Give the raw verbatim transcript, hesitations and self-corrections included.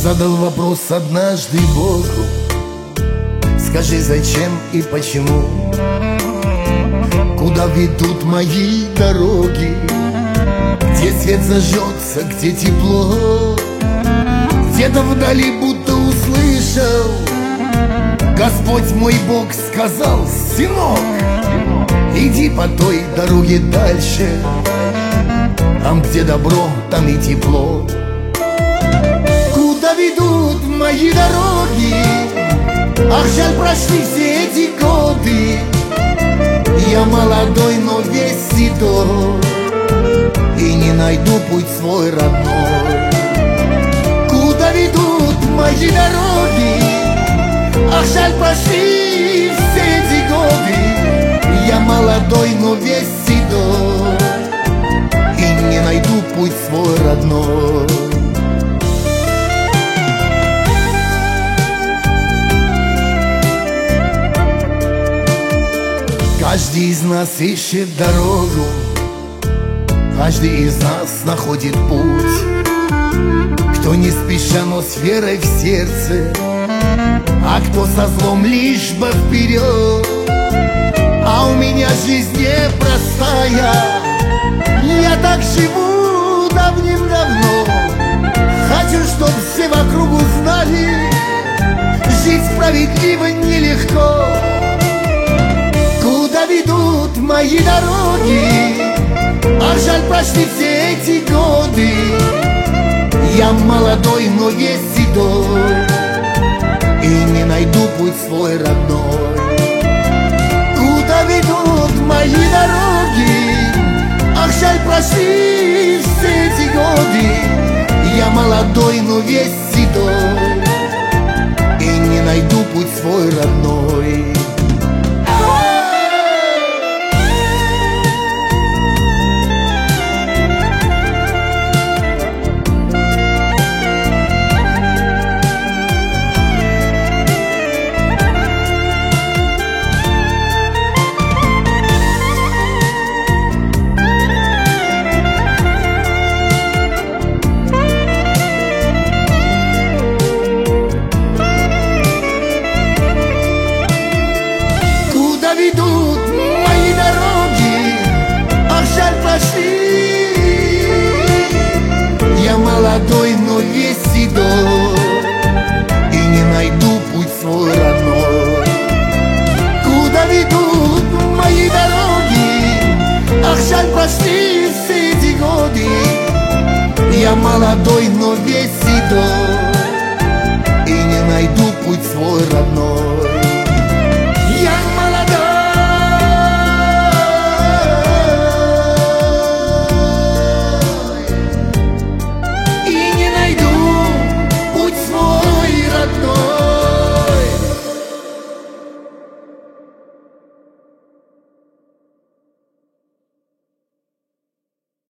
задал вопрос однажды Богу: скажи, зачем и почему? Куда ведут мои дороги? Где свет зажжется, где тепло? Где-то вдали будто услышал, Господь мой Бог сказал: сынок, иди по той дороге дальше. Там, где добро, там и тепло. Куда ведут мои дороги? Ах, жаль, прошли все эти годы. Я молодой, но весь седой, и не найду путь свой родной. Куда ведут мои дороги? Ах, жаль, прошли все эти годы. Я молодой, но весь седой, и не найду путь свой родной. Каждый из нас ищет дорогу, каждый из нас находит путь. Кто не спеша, но с верой в сердце, а кто со злом лишь бы вперед. А у меня жизнь непростая, я так живу давным-давно. Хочу, чтоб все вокруг узнали, жить справедливо нелегко. Куда ведут мои дороги? Ах, жаль, прошли все эти годы. Я молодой, но весь седой, и не найду путь свой родной. Куда ведут мои дороги? Ах, жаль, прошли все эти годы. Я молодой, но весь седой, и не найду путь свой родной. Ведут мои дороги, ах, жаль, прошли. Я молодой, но весь седой, и не найду путь свой родной. Куда ведут мои дороги? Ах, жаль, прошли все эти годы. Я молодой, но весь седой, и не найду путь свой родной.